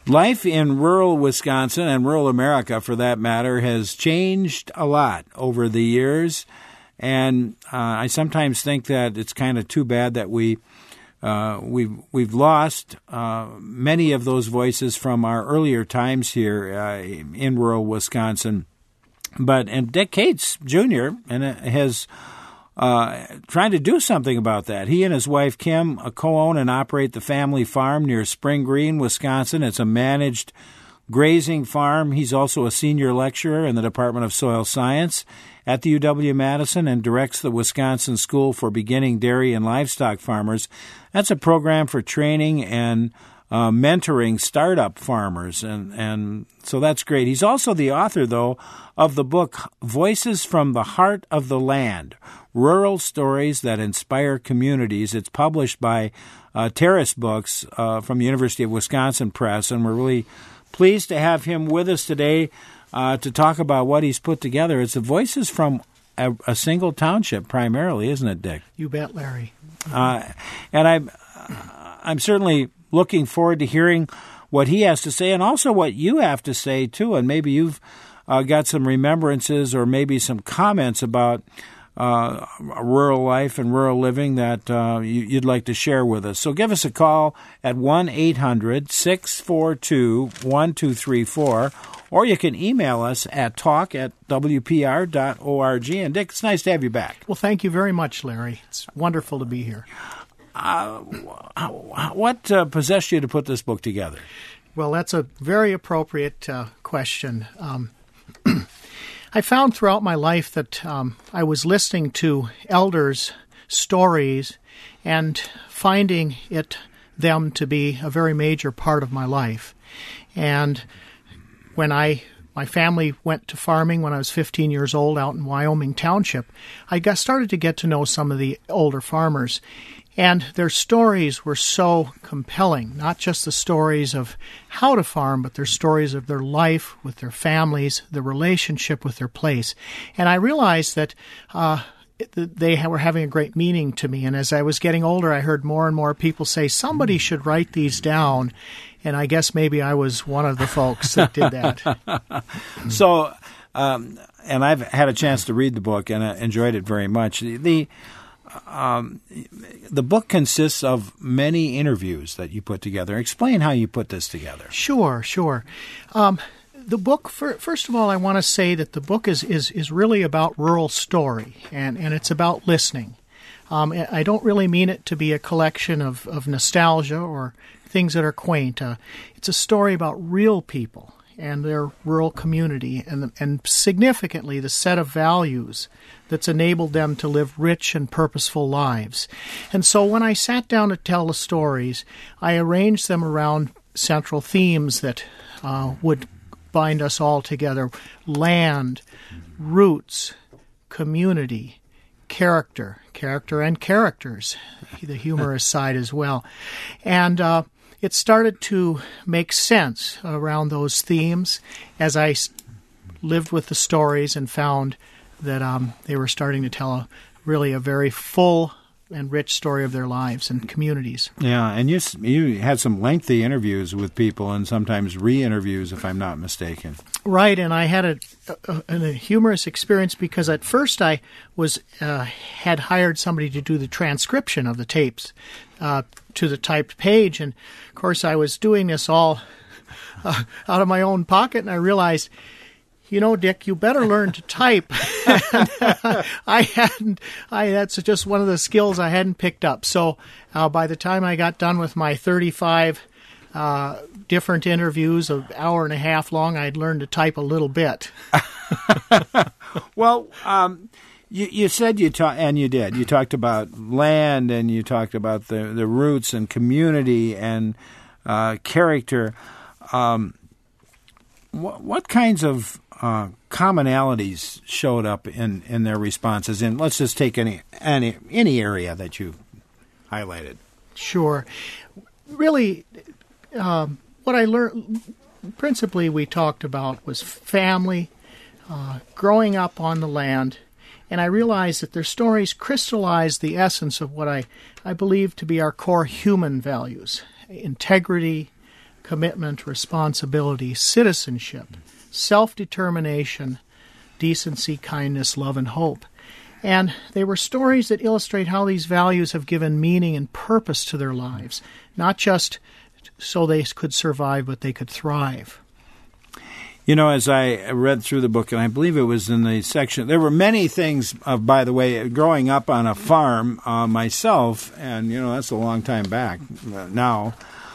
Life in rural Wisconsin and rural America, for that matter, has changed a lot over the years, and I sometimes think that it's kind of too bad that we've lost many of those voices from our earlier times here in rural Wisconsin. And Dick Cates Jr. has trying to do something about that. He and his wife, Kim, co-own and operate the family farm near Spring Green, Wisconsin. It's a managed grazing farm. He's also a senior lecturer in the Department of Soil Science at the UW-Madison and directs the Wisconsin School for Beginning Dairy and Livestock Farmers. That's a program for training and mentoring startup farmers, and so that's great. He's also the author, though, of the book Voices from the Heart of the Land, Rural Stories That Inspire Communities. It's published by Terrace Books from the University of Wisconsin Press, and we're really pleased to have him with us today to talk about what he's put together. It's the Voices from a single township primarily, isn't it, Dick? You bet, Larry. And I'm certainly looking forward to hearing what he has to say and also what you have to say, too. And maybe you've got some remembrances or maybe some comments about rural life and rural living that you'd like to share with us. So give us a call at 1-800-642-1234, or you can email us at talk@wpr.org. And Dick, it's nice to have you back. Well, thank you very much, Larry. It's wonderful to be here. What possessed you to put this book together? Well, that's a very appropriate question. I found throughout my life that I was listening to elders' stories and finding them to be a very major part of my life. And when my family went to farming when I was 15 years old out in Wyoming Township, I started to get to know some of the older farmers. And their stories were so compelling, not just the stories of how to farm, but their stories of their life with their families, the relationship with their place. And I realized that they were having a great meaning to me. And as I was getting older, I heard more and more people say, somebody should write these down. And I guess maybe I was one of the folks that did that. So, and I've had a chance to read the book and I enjoyed it very much. The book consists of many interviews that you put together. Explain how you put this together. Sure. The book, first of all, I want to say that the book is really about rural story, and it's about listening. I don't really mean it to be a collection of nostalgia or things that are quaint. It's a story about real people and their rural community, and significantly the set of values that's enabled them to live rich and purposeful lives. And so when I sat down to tell the stories, I arranged them around central themes that would bind us all together: land, roots, community, character and characters, the humorous side as well. And it started to make sense around those themes as I lived with the stories and found that they were starting to tell a very full and rich story of their lives and communities. Yeah, and you had some lengthy interviews with people and sometimes re-interviews, if I'm not mistaken. Right, and I had a humorous experience because at first I had hired somebody to do the transcription of the tapes to the typed page, and of course I was doing this all out of my own pocket, and I realized, Dick, you better learn to type. That's just one of the skills I hadn't picked up. So by the time I got done with my 35 different interviews, an hour and a half long, I'd learned to type a little bit. Well, you said you talked, and you did. You talked about land, and you talked about the roots and community and character. What kinds of commonalities showed up in their responses? And let's just take any area that you highlighted. Sure. Really, what I learned, principally we talked about was family, growing up on the land, and I realized that their stories crystallized the essence of what I believe to be our core human values: integrity, commitment, responsibility, citizenship, self-determination, decency, kindness, love, and hope. And they were stories that illustrate how these values have given meaning and purpose to their lives, not just so they could survive, but they could thrive. You know, as I read through the book, and I believe it was in the section, there were many things, by the way, growing up on a farm myself, and, you know, that's a long time back now,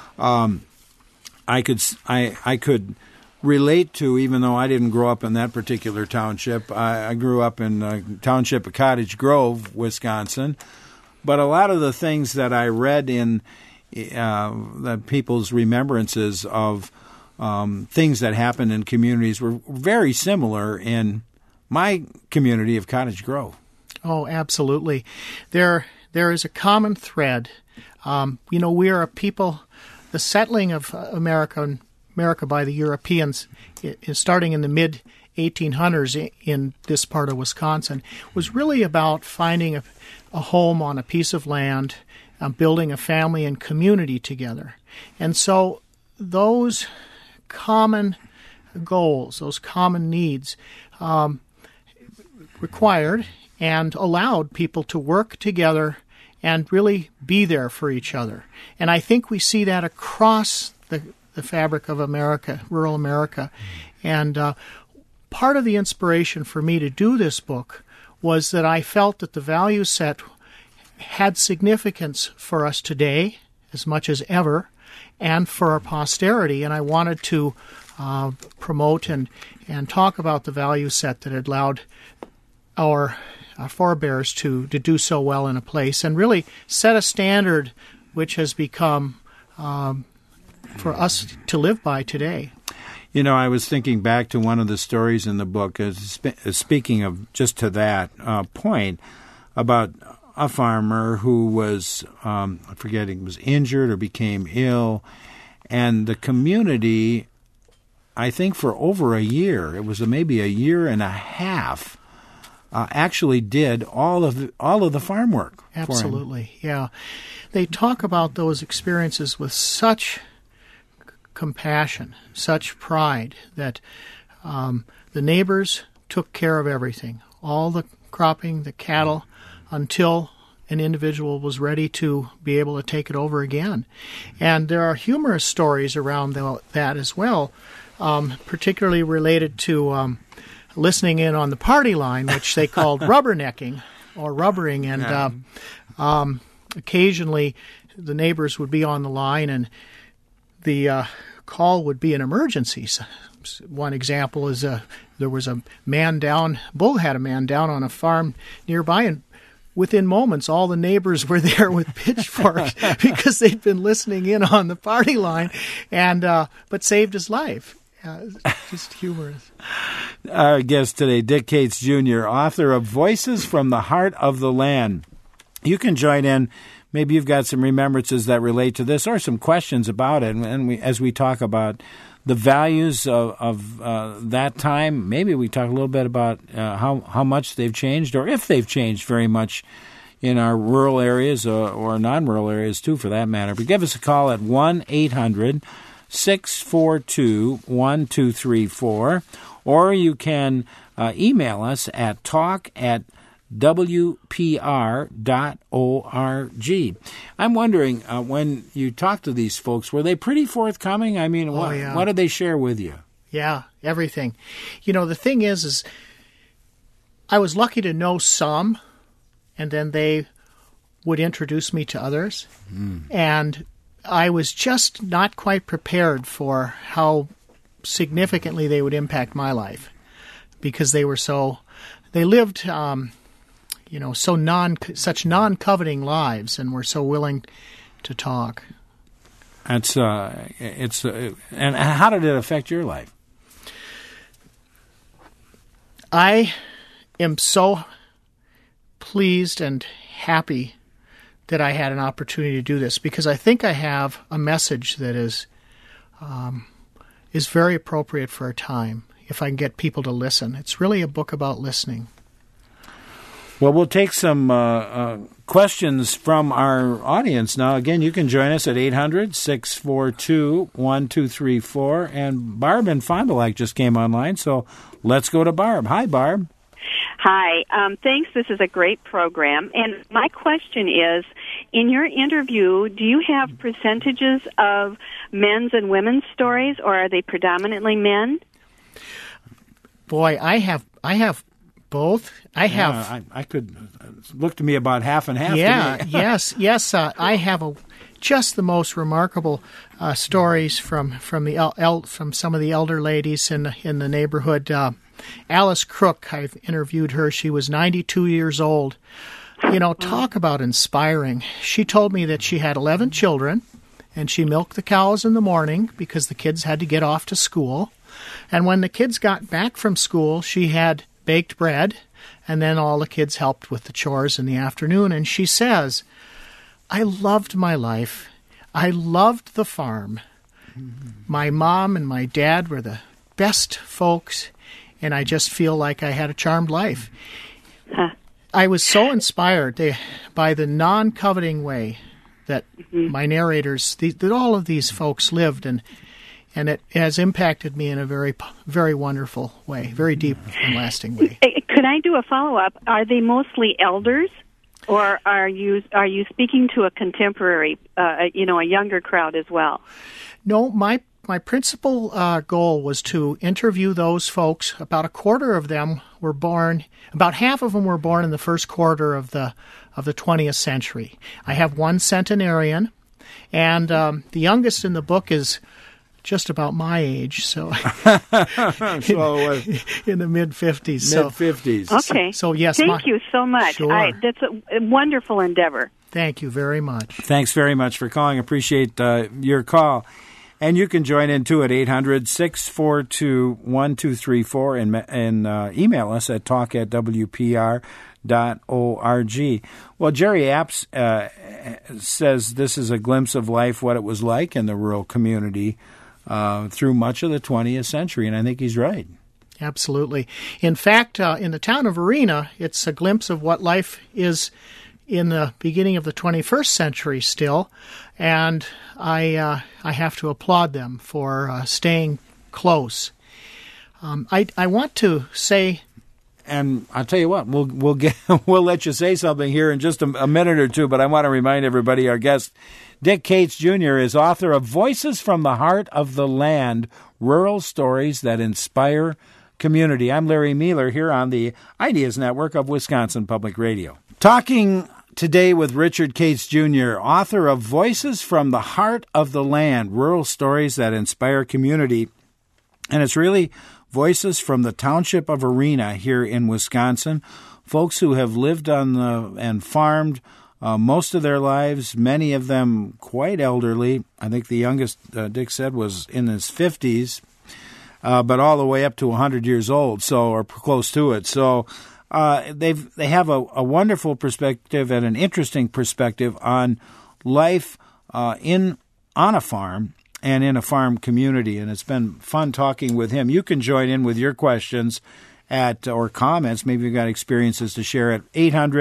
I could relate to, even though I didn't grow up in that particular township. I grew up in the township of Cottage Grove, Wisconsin, but a lot of the things that I read in the people's remembrances of things that happened in communities were very similar in my community of Cottage Grove. Oh, absolutely. There is a common thread. You know, we are a people, the settling of America by the Europeans, starting in the mid-1800s in this part of Wisconsin, was really about finding a home on a piece of land, building a family and community together. And so those common goals, those common needs, required and allowed people to work together and really be there for each other. And I think we see that across the fabric of America, rural America. And part of the inspiration for me to do this book was that I felt that the value set had significance for us today as much as ever, and for our posterity, and I wanted to promote and talk about the value set that had allowed our forebears to do so well in a place, and really set a standard which has become for us to live by today. You know, I was thinking back to one of the stories in the book, speaking of just to that point, about a farmer who was, I'm forgetting, was injured or became ill, and the community, I think for over a year, it was maybe a year and a half, actually did all of the farm work. Absolutely, yeah. They talk about those experiences with such compassion, such pride, that the neighbors took care of everything, all the cropping, the cattle, until an individual was ready to be able to take it over again. And there are humorous stories around that as well, particularly related to listening in on the party line, which they called rubbernecking or rubbering. And occasionally the neighbors would be on the line and the call would be an emergency. One example is there was a man down, Bull had a man down on a farm nearby, and within moments, all the neighbors were there with pitchforks because they'd been listening in on the party line, and but saved his life. Just humorous. Our guest today, Dick Cates, Jr., author of Voices from the Heart of the Land. You can join in. Maybe you've got some remembrances that relate to this or some questions about it. And as we talk about the values of that time, maybe we talk a little bit about how much they've changed, or if they've changed very much in our rural areas or non-rural areas too, for that matter. But give us a call at 1-800-642-1234, or you can email us at talk@wpr.org. I'm wondering, when you talk to these folks, were they pretty forthcoming? I mean, what did they share with you? Yeah, everything. You know, the thing is I was lucky to know some, and then they would introduce me to others. And I was just not quite prepared for how significantly they would impact my life, because they lived such non-coveting lives, and were so willing to talk. And how did it affect your life? I am so pleased and happy that I had an opportunity to do this, because I think I have a message that is very appropriate for our time, if I can get people to listen. It's really a book about listening. Well, we'll take some questions from our audience now. Again, you can join us at 800-642-1234. And Barb in Fond du Lac just came online, so let's go to Barb. Hi, Barb. Hi. Thanks. This is a great program. And my question is, in your interview, do you have percentages of men's and women's stories, or are they predominantly men? Boy, I have both. I could look to me about half and half. Yeah, to me. yes. I have just the most remarkable stories from some of the elder ladies in the neighborhood. Alice Crook, I've interviewed her. She was 92 years old. Talk about inspiring. She told me that she had 11 children, and she milked the cows in the morning because the kids had to get off to school. And when the kids got back from school, she had baked bread, and then all the kids helped with the chores in the afternoon. And she says, I loved my life. I loved the farm. My mom and my dad were the best folks, and I just feel like I had a charmed life. I was so inspired by the non-coveting way that my narrators, that all of these folks lived, and it has impacted me in a very, very wonderful way, very deep and lasting way. Could I do a follow-up? Are they mostly elders, or are you speaking to a contemporary, a younger crowd as well? No, my principal goal was to interview those folks. About a quarter of them were born. About half of them were born in the first quarter of the 20th century. I have one centenarian, and the youngest in the book is just about my age, so in the mid-50s. Mid-50s. Okay. So yes. Thank you so much. Sure. That's a wonderful endeavor. Thank you very much. Thanks very much for calling. Appreciate your call. And you can join in, too, at 800-642-1234 and email us at talk@wpr.org. Well, Jerry Apps says this is a glimpse of life, what it was like in the rural community through much of the 20th century, and I think he's right. Absolutely. In fact, in the town of Arena, it's a glimpse of what life is in the beginning of the 21st century still, and I have to applaud them for staying close. I want to say, and I'll tell you what, we'll let you say something here in just a minute or two, but I want to remind everybody our guest, Dick Cates Jr., is author of Voices from the Heart of the Land, Rural Stories That Inspire Community. I'm Larry Mueller here on the Ideas Network of Wisconsin Public Radio. Talking today with Richard Cates Jr., author of Voices from the Heart of the Land, Rural Stories That Inspire Community. And it's really voices from the township of Arena here in Wisconsin, folks who have lived on and farmed most of their lives, many of them quite elderly. I think the youngest, Dick said, was in his 50s, but all the way up to 100 years old, or close to it. So they have a wonderful perspective and an interesting perspective on life on a farm and in a farm community, and it's been fun talking with him. You can join in with your questions or comments. Maybe you've got experiences to share at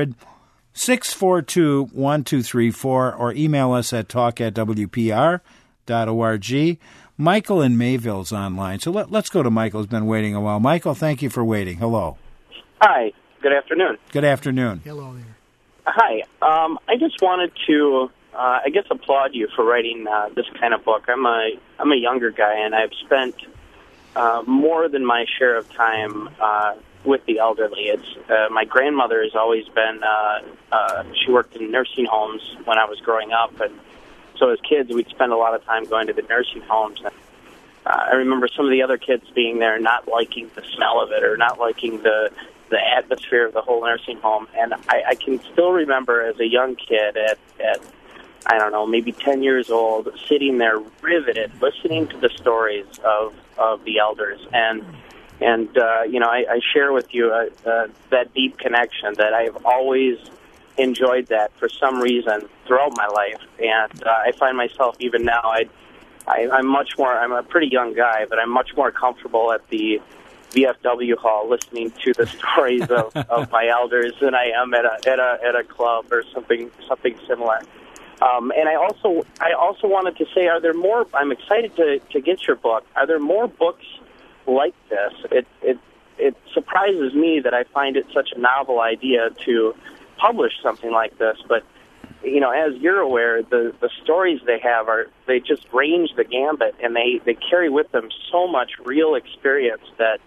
800-642-1234 or email us at talk@wpr.org. Michael in Mayville's online, so let's go to Michael, who's been waiting a while. Michael, thank you for waiting. Hello. Hi. Good afternoon. Good afternoon. Hello there. Hi. I just wanted to, applaud you for writing this kind of book. I'm a younger guy, and I've spent more than my share of time with the elderly. It's my grandmother has always been. She worked in nursing homes when I was growing up, and so as kids, we'd spend a lot of time going to the nursing homes. And I remember some of the other kids being there, not liking the smell of it, or not liking the atmosphere of the whole nursing home. And I can still remember as a young kid at I don't know, maybe 10 years old, sitting there riveted, listening to the stories of the elders. And I share with you that deep connection that I've always enjoyed that for some reason throughout my life. And I find myself even now, I'm a pretty young guy, but I'm much more comfortable at the VFW hall listening to the stories of my elders than I am at a club or something similar. And I also wanted to say, are there more? I'm excited to get your book. Are there more books like this? It surprises me that I find it such a novel idea to publish something like this, but as you're aware, the stories they have they just range the gambit, and they carry with them so much real experience that,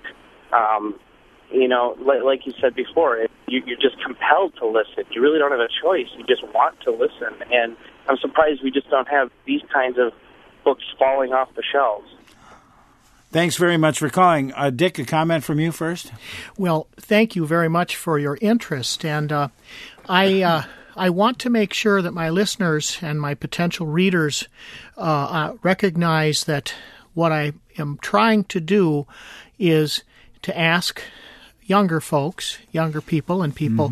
like you said before, you're just compelled to listen. You really don't have a choice. You just want to listen, and I'm surprised we just don't have these kinds of books falling off the shelves. Thanks very much for calling. Dick, a comment from you first? Well, thank you very much for your interest, and I want to make sure that my listeners and my potential readers recognize that what I am trying to do is to ask younger folks, younger people, and people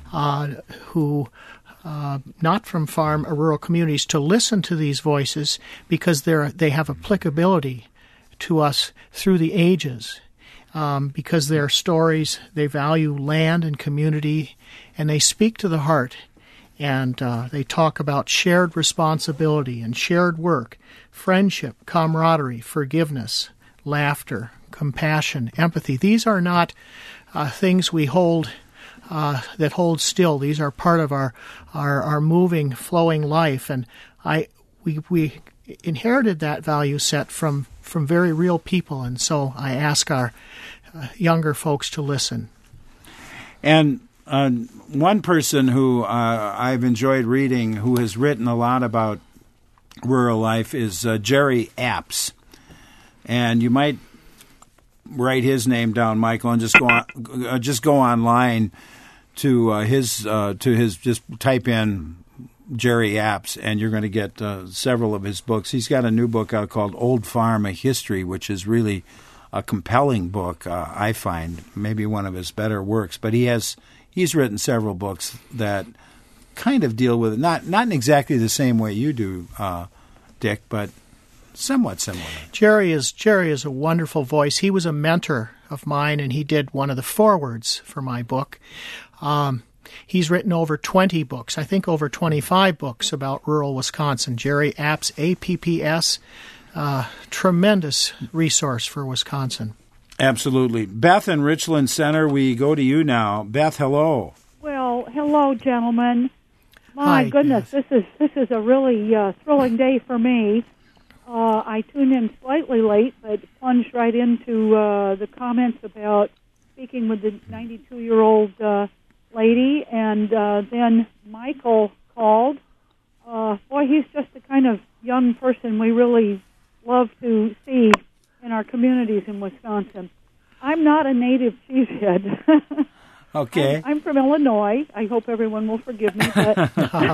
who not from farm or rural communities to listen to these voices because they have applicability to us through the ages. Because their stories, they value land and community, and they speak to the heart. And they talk about shared responsibility and shared work, friendship, camaraderie, forgiveness, laughter, compassion, empathy. These are not things we hold that hold still. These are part of our moving, flowing life. And we inherited that value set from very real people. And so I ask our younger folks to listen. And one person who I've enjoyed reading, who has written a lot about rural life, is Jerry Apps. And you might write his name down, Michael, and just go online to his just type in Jerry Apps, and you're going to get several of his books. He's got a new book out called Old Farm: A History, which is really a compelling book. I find maybe one of his better works, but he's written several books that kind of deal with it, not in exactly the same way you do, Dick, but somewhat similar. Jerry is a wonderful voice. He was a mentor of mine, and he did one of the forewords for my book. He's written over 20 books, I think over 25 books about rural Wisconsin. Jerry Apps, APPS, tremendous resource for Wisconsin. Absolutely. Beth in Richland Center, we go to you now. Beth, hello. Well, hello, gentlemen. Hi, My goodness, Beth. this is a really thrilling day for me. I tuned in slightly late, but plunged right into the comments about speaking with the 92-year-old lady, and then Michael called. Boy, he's just the kind of young person we really love to see in our communities in Wisconsin. I'm not a native cheesehead. Okay. I'm from Illinois. I hope everyone will forgive me, but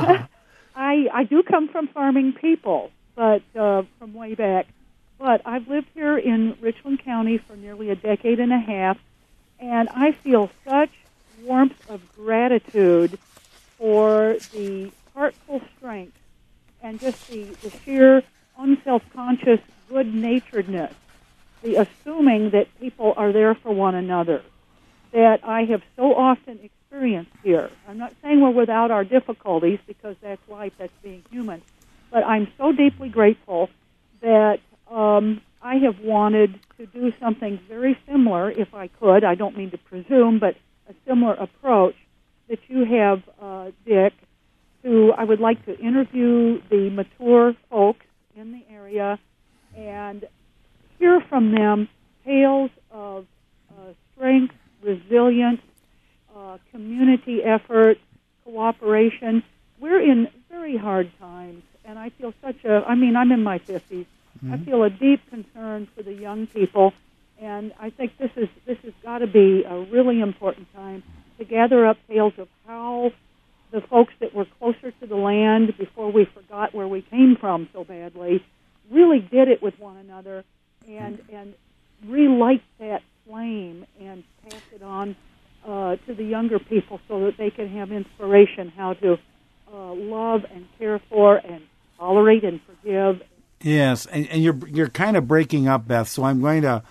I do come from farming people, but from way back. But I've lived here in Richland County for nearly a decade and a half, and I feel such warmth of gratitude for the heartful strength and just the sheer unself-conscious good-naturedness, the assuming that people are there for one another, that I have so often experienced here. I'm not saying we're without our difficulties, because that's life, that's being human, but I'm so deeply grateful that I have wanted to do something very similar, if I could. I don't mean to presume, but a similar approach that you have, Dick, I would like to interview the mature folks in the area and hear from them tales of strength, resilience, community effort, cooperation. We're in very hard times, and I feel I'm in my 50s. Mm-hmm. I feel a deep concern for the young people, and I think this has got to be a really important time to gather up tales of how the folks that were closer to the land before we forgot where we came from so badly really did it with one another and relight that flame and pass it on to the younger people so that they can have inspiration how to love and care for and tolerate and forgive. Yes, and you're kind of breaking up, Beth, so I'm going to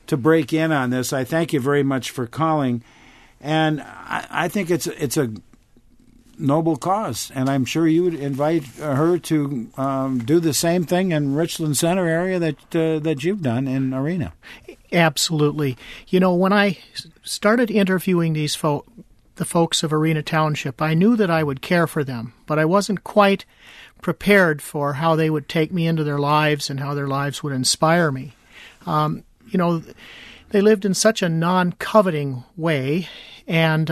to break in on this. I thank you very much for calling, and I think it's a noble cause, and I'm sure you would invite her to do the same thing in Richland Center area that you've done in Arena. Absolutely. You know, when I started interviewing the folks of Arena Township, I knew that I would care for them, but I wasn't quite prepared for how they would take me into their lives and how their lives would inspire me. You know, they lived in such a non-coveting way, and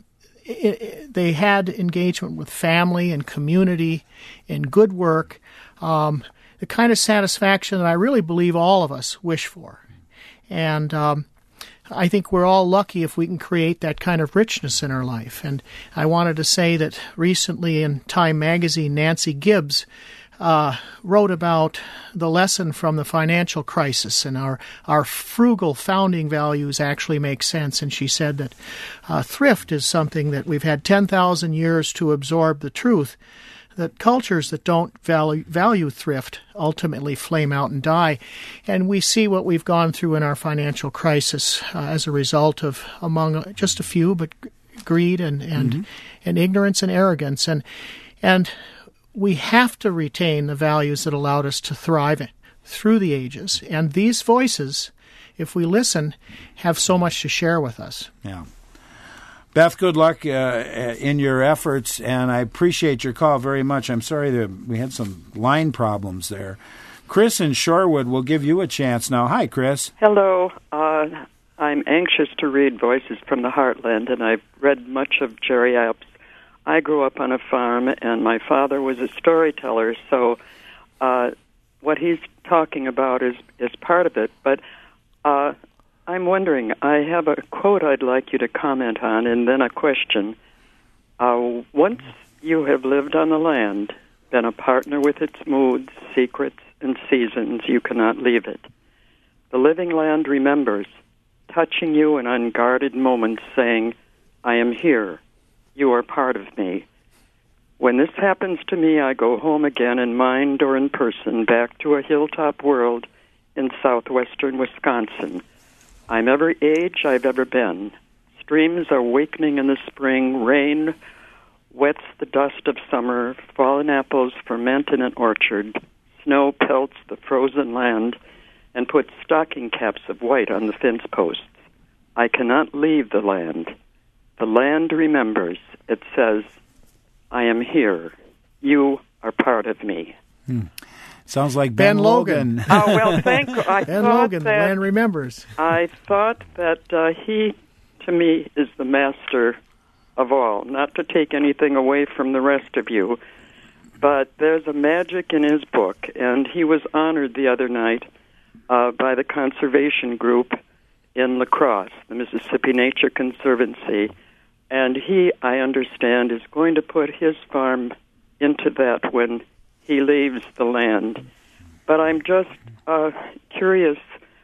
they had engagement with family and community and good work, the kind of satisfaction that I really believe all of us wish for. And I think we're all lucky if we can create that kind of richness in our life. And I wanted to say that recently in Time magazine, Nancy Gibbs wrote about the lesson from the financial crisis, and our frugal founding values actually make sense. And she said that thrift is something that we've had 10,000 years to absorb the truth, that cultures that don't value thrift ultimately flame out and die. And we see what we've gone through in our financial crisis as a result of, among just a few, but greed and ignorance and arrogance. And we have to retain the values that allowed us to thrive through the ages. And these voices, if we listen, have so much to share with us. Yeah. Beth, good luck in your efforts, and I appreciate your call very much. I'm sorry that we had some line problems there. Chris in Shorewood will give you a chance now. Hi, Chris. Hello. I'm anxious to read Voices from the Heartland, and I've read much of Jerry Apps. I grew up on a farm, and my father was a storyteller, so what he's talking about is part of it. But I'm wondering, I have a quote I'd like you to comment on, and then a question. Once you have lived on the land, been a partner with its moods, secrets, and seasons, you cannot leave it. The living land remembers, touching you in unguarded moments, saying, I am here. You are part of me. When this happens to me, I go home again in mind or in person, back to a hilltop world in southwestern Wisconsin. I'm every age I've ever been. Streams are awakening in the spring. Rain wets the dust of summer. Fallen apples ferment in an orchard. Snow pelts the frozen land and puts stocking caps of white on the fence posts. I cannot leave the land. The land remembers. It says, I am here. You are part of me. Sounds like Ben Logan. Oh, well, thank you. Ben Logan, the land remembers. I thought that he, to me, is the master of all. Not to take anything away from the rest of you, but there's a magic in his book, and he was honored the other night by the conservation group in La Crosse, the Mississippi Nature Conservancy, and he, I understand, is going to put his farm into that when he leaves the land. But I'm just curious,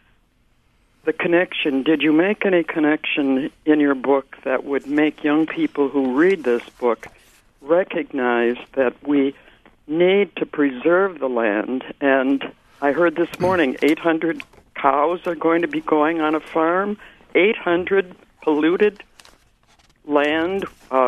the connection, did you make any connection in your book that would make young people who read this book recognize that we need to preserve the land? And I heard this morning 800 cows are going to be going on a farm, 800 polluted land.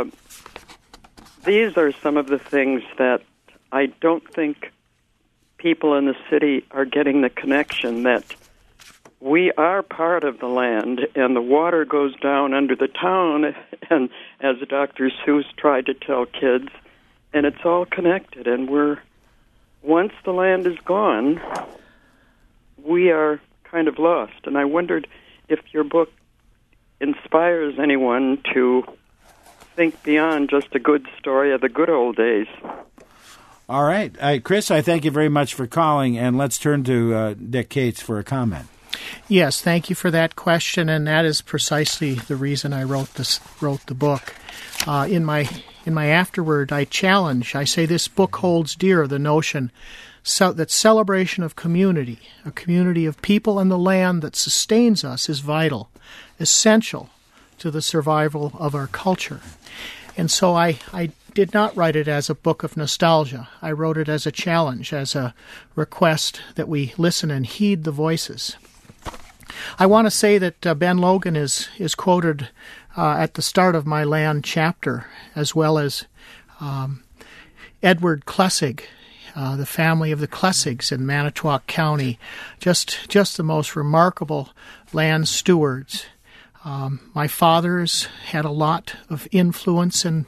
These are some of the things that I don't think people in the city are getting the connection that we are part of the land, and the water goes down under the town, and as Dr. Seuss tried to tell kids, and it's all connected, and once the land is gone, we are kind of lost. And I wondered if your book inspires anyone to think beyond just a good story of the good old days. All right. Chris, I thank you very much for calling, and let's turn to Dick Cates for a comment. Yes, thank you for that question, and that is precisely the reason I wrote the book. In my afterword, I say this book holds dear the notion that celebration of community, a community of people and the land that sustains us, is vital, essential to the survival of our culture. And so I did not write it as a book of nostalgia. I wrote it as a challenge, as a request that we listen and heed the voices. I want to say that Ben Logan is quoted at the start of my land chapter, as well as Edward Klessig, the family of the Klessigs in Manitowoc County, just the most remarkable land stewards. My father's had a lot of influence in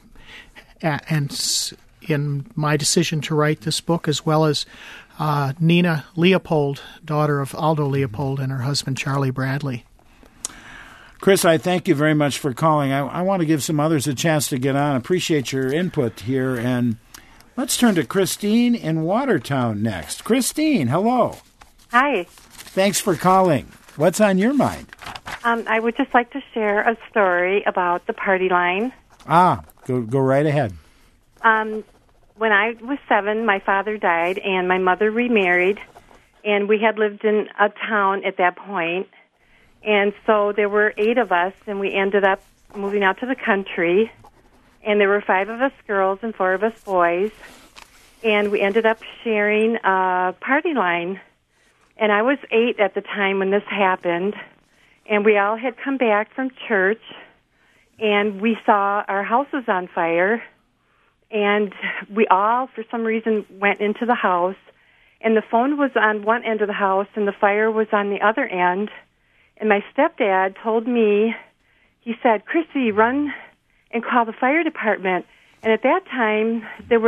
my decision to write this book, as well as Nina Leopold, daughter of Aldo Leopold, and her husband Charlie Bradley. Chris, I thank you very much for calling. I want to give some others a chance to get on. Appreciate your input here. And let's turn to Christine in Watertown next. Christine, hello. Hi. Thanks for calling. What's on your mind? I would just like to share a story about the party line. Go right ahead. When I was 7, my father died, and my mother remarried, and we had lived in a town at that point. And so there were 8 of us, and we ended up moving out to the country. And there were 5 of us girls and 4 of us boys. And we ended up sharing a party line. And I was 8 at the time when this happened. And we all had come back from church, and we saw our houses on fire. And we all, for some reason, went into the house. And the phone was on one end of the house, and the fire was on the other end. And my stepdad told me, he said, "Chrissy, run and call the fire department." And at that time,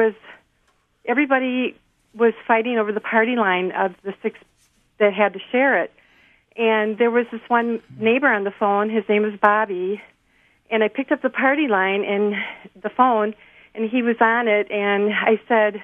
everybody was fighting over the party line of the 6 that had to share it. And there was this one neighbor on the phone. His name was Bobby. And I picked up the party line and the phone, and he was on it. And I said,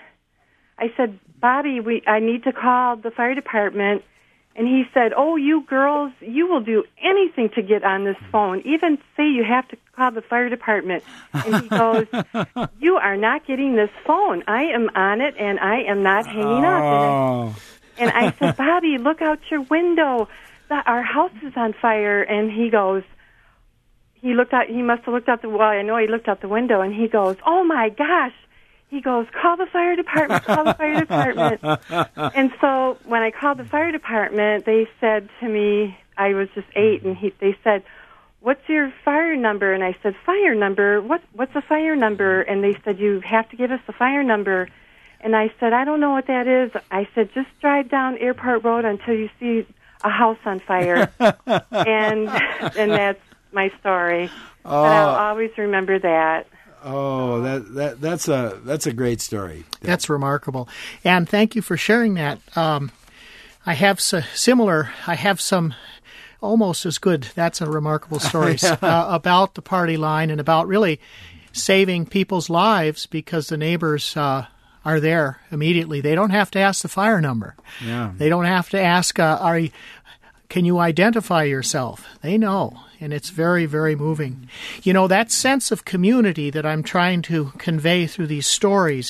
"Bobby, I need to call the fire department." And he said, "Oh, you girls, you will do anything to get on this phone, even say you have to call the fire department." And he goes, "You are not getting this phone. I am on it, and I am not hanging up." And I said, "Bobby, look out your window. Our house is on fire." And he goes, he must have looked out I know he looked out the window, and he goes, "Oh, my gosh." He goes, "Call the fire department, call the fire department." And so when I called the fire department, they said to me, I was just 8, and they said, "What's your fire number?" And I said, "Fire number? What's a fire number?" And they said, "You have to give us the fire number." And I said, "I don't know what that is." I said, "Just drive down Airport Road until you see a house on fire." and that's my story. But I'll always remember that. Oh, that's a great story. That's remarkable, and thank you for sharing that. I have similar. I have some almost as good. That's a remarkable story about the party line and about really saving people's lives because the neighbors are there immediately. They don't have to ask the fire number. Yeah. They don't have to ask, can you identify yourself? They know, and it's very, very moving. You know, that sense of community that I'm trying to convey through these stories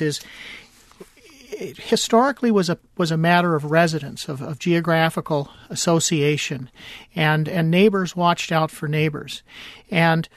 historically was a matter of residence, of geographical association, and neighbors watched out for neighbors. And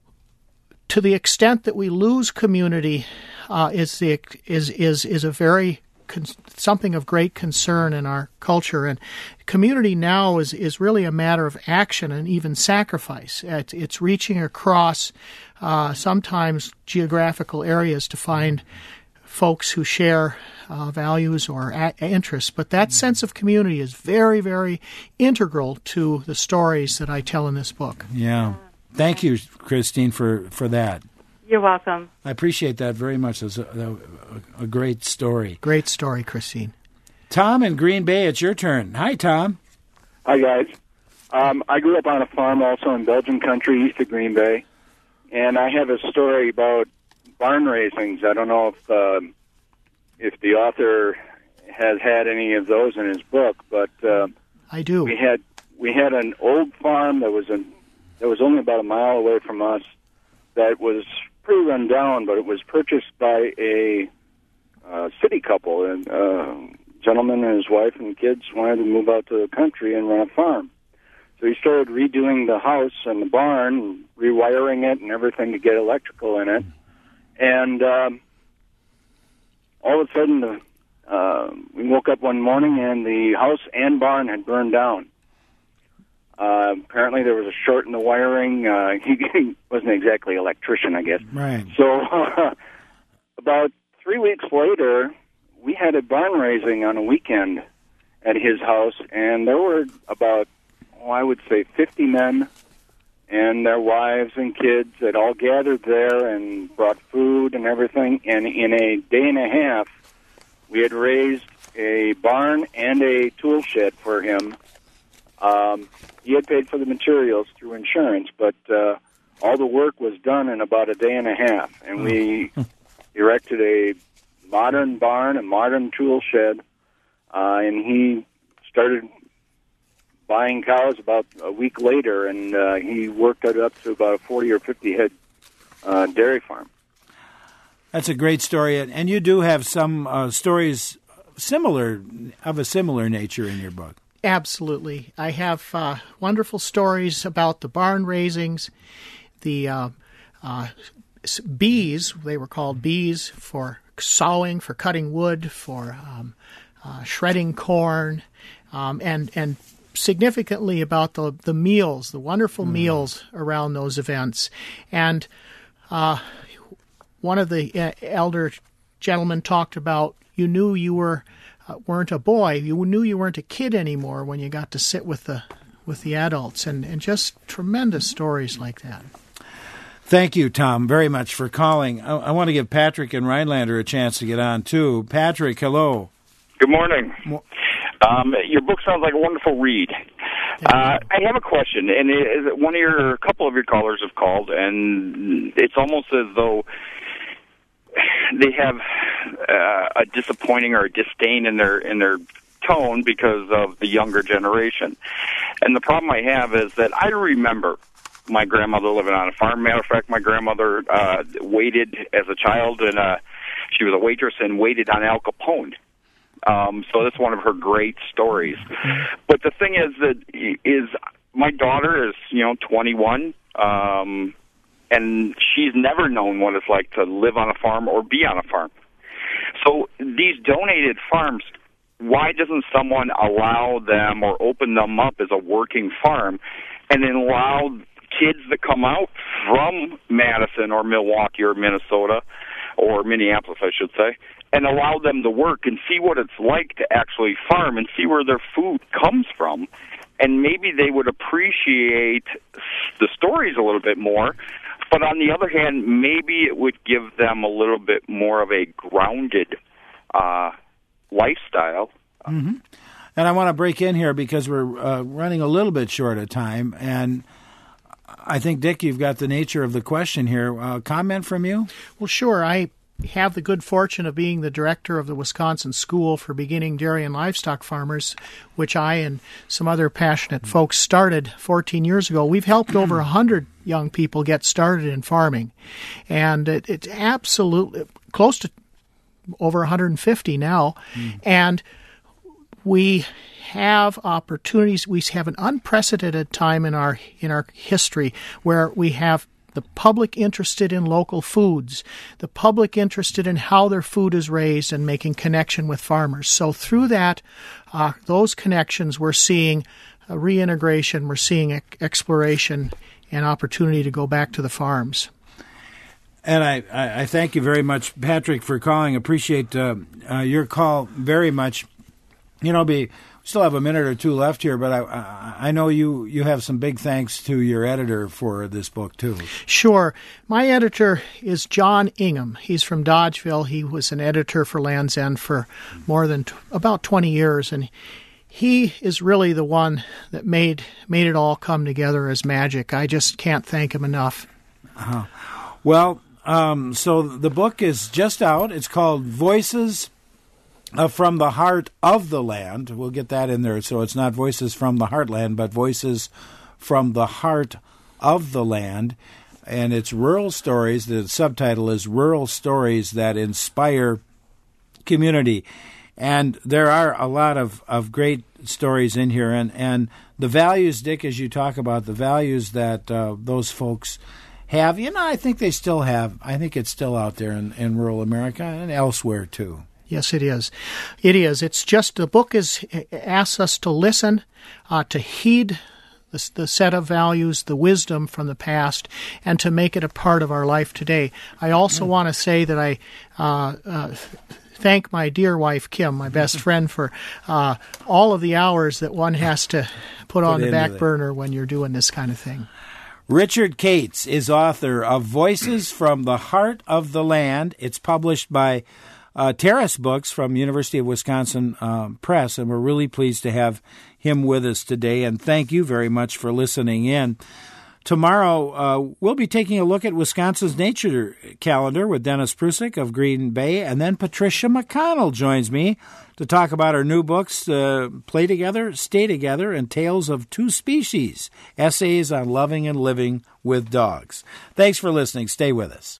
to the extent that we lose community is a very something of great concern in our culture. And community now is really a matter of action and even sacrifice. It's reaching across sometimes geographical areas to find folks who share values or interests. But that sense of community is very, very integral to the stories that I tell in this book. Yeah. Thank you, Christine, for that. You're welcome. I appreciate that very much. It's a great story. Great story, Christine. Tom in Green Bay, it's your turn. Hi, Tom. Hi, guys. I grew up on a farm also in Belgian country, east of Green Bay, and I have a story about barn raisings. I don't know if the author has had any of those in his book, but I do. We had an old farm that was only about a mile away from us that was pretty run down, but it was purchased by a city couple, and gentleman and his wife and kids wanted to move out to the country and run a farm. So he started redoing the house and the barn, rewiring it and everything to get electrical in it. And all of a sudden, we woke up one morning and the house and barn had burned down. apparently there was a short in the wiring. He wasn't exactly an electrician, I guess. Right. So about 3 weeks later, we had a barn raising on a weekend at his house, and there were about, I would say, 50 men and their wives and kids that all gathered there and brought food and everything. And in a day and a half, we had raised a barn and a tool shed for him. He had paid for the materials through insurance, but all the work was done in about a day and a half. And we erected a modern barn, a modern tool shed, and he started buying cows about a week later, and he worked it up to about a 40 or 50 head dairy farm. That's a great story, and you do have some stories of a similar nature in your book. Absolutely. I have wonderful stories about the barn raisings, the bees. They were called bees for sawing, for cutting wood, for shredding corn, and significantly about the meals, the wonderful meals around those events. And one of the elder gentlemen talked about, you knew you weren't a boy, you knew you weren't a kid anymore when you got to sit with the adults, and just tremendous stories like that. Thank you, Tom, very much for calling. I want to give Patrick and Rhinelander a chance to get on, too. Patrick, hello. Good morning. Your book sounds like a wonderful read. I have a question, and a couple of your callers have called, and it's almost as though they have a disappointing or a disdain in their tone because of the younger generation. And the problem I have is that I remember my grandmother living on a farm. Matter of fact, my grandmother waited as a child, and she was a waitress and waited on Al Capone. So that's one of her great stories. But the thing is my daughter is 21, and she's never known what it's like to live on a farm or be on a farm. So these donated farms, why doesn't someone allow them or open them up as a working farm and then allow kids that come out from Madison or Milwaukee or Minnesota or Minneapolis, I should say, and allow them to work and see what it's like to actually farm and see where their food comes from. And maybe they would appreciate the stories a little bit more. But on the other hand, maybe it would give them a little bit more of a grounded lifestyle. Mm-hmm. And I want to break in here because we're running a little bit short of time. And I think, Dick, you've got the nature of the question here. Comment from you? Well, sure. I have the good fortune of being the director of the Wisconsin School for Beginning Dairy and Livestock Farmers, which I and some other passionate folks started 14 years ago. We've helped over 100 young people get started in farming, and it's absolutely close to over 150 now, and we have opportunities. We have an unprecedented time in our history where we have the public interested in local foods, the public interested in how their food is raised and making connection with farmers. So through that, those connections, we're seeing reintegration, we're seeing exploration and opportunity to go back to the farms. And I thank you very much, Patrick, for calling. Appreciate your call very much. We still have a minute or two left here, but I know you have some big thanks to your editor for this book, too. Sure. My editor is John Ingham. He's from Dodgeville. He was an editor for Land's End for more than about 20 years, and he is really the one that made it all come together as magic. I just can't thank him enough. Well, so the book is just out. It's called Voices from the Heart of the Land. We'll get that in there. So it's not Voices from the Heartland, but Voices from the Heart of the Land. And it's rural stories. The subtitle is Rural Stories That Inspire Community. And there are a lot of great stories in here. And the values, Dick, as you talk about, the values that those folks have, I think they still have. I think it's still out there in rural America and elsewhere, too. Yes, it is. It is. It's just the book asks us to listen, to heed the set of values, the wisdom from the past, and to make it a part of our life today. I also want to say that I thank my dear wife, Kim, my best friend, for all of the hours that one has to put on the back burner when you're doing this kind of thing. Richard Cates is author of Voices from the Heart of the Land. It's published by Terrace Books from University of Wisconsin Press, and we're really pleased to have him with us today, and thank you very much for listening in. Tomorrow, we'll be taking a look at Wisconsin's nature calendar with Dennis Prusik of Green Bay, and then Patricia McConnell joins me to talk about her new books, Play Together, Stay Together, and Tales of Two Species, Essays on Loving and Living with Dogs. Thanks for listening. Stay with us.